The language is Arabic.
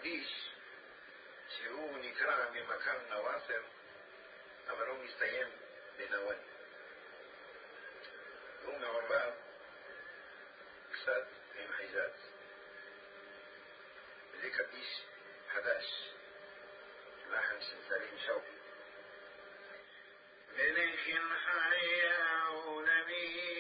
ديش تيوني كرامي مكان نواصر أمرهم يستيم بنوان هم عرباب كساد هم حجاز ذيك ديش 11 لحن سليم شوقي ملك حيا ونبي